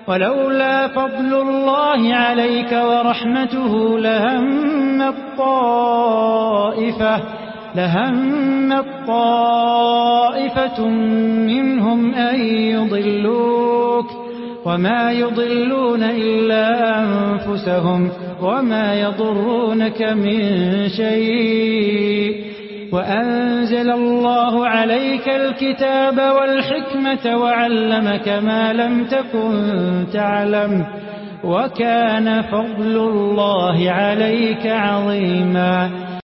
ولولا فضل الله عليك ورحمته لهمت طائفة منهم أن يضلوك وما يضلون إلا أنفسهم وما يضرونك من شيء وأنزل الله عليك الكتاب والحكمة وعلمك ما لم تكن تعلم وكان فضل الله عليك عظيما.